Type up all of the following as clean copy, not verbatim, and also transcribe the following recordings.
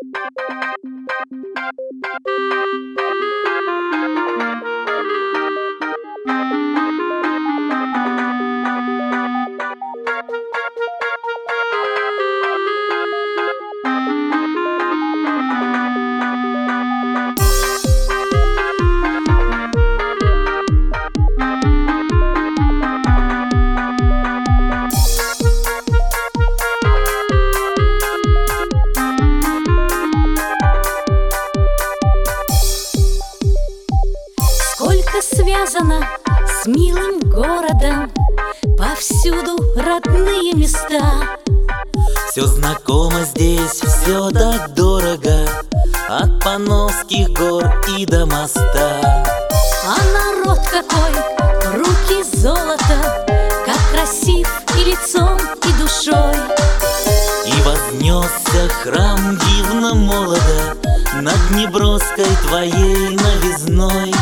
Связано с милым городом, повсюду родные места. Все знакомо здесь, все так дорого, от Пановских гор и до моста. А народ какой, руки золото, как красив и лицом, и душой. И вознесся храм дивно молодо над Днебровской твоей новизной.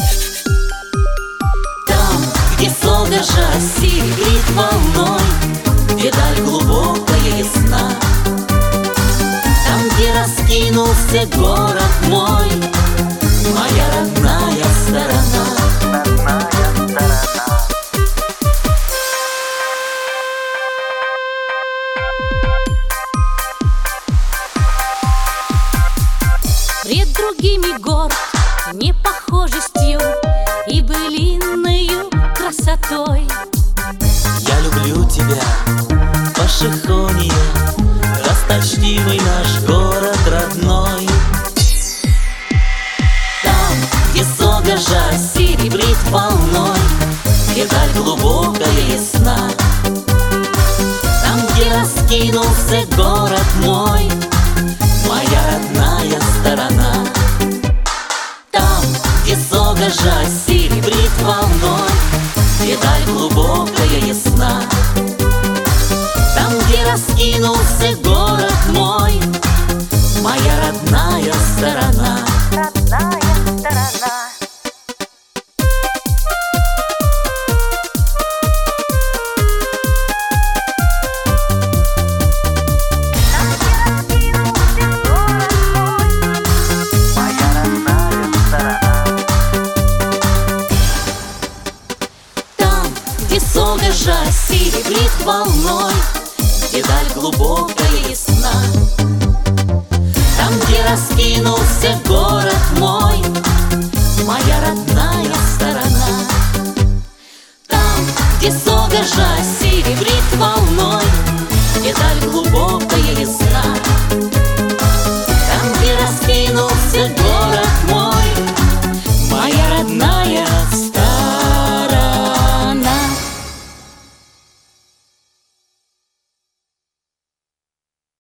Где солнышко серебрит волной, где даль глубокая ясна, там, где раскинулся город мой, моя родная сторона. Пред другими город непохожестью и былинною красотой. Я люблю тебя, Пашихонье, расточливый наш город родной. Там, где Согожа серебрит волной, где даль глубокая ясна, там, где раскинулся город мой, моя родная сторона. Там, где Согожа серебрит волной, где даль глубокая ясна, там, где раскинулся город мой, моя родная сторона. Согожа серебрит волной, где даль глубокая ясна, там, где раскинулся город мой, моя родная сторона. Там, где Согожа серебрит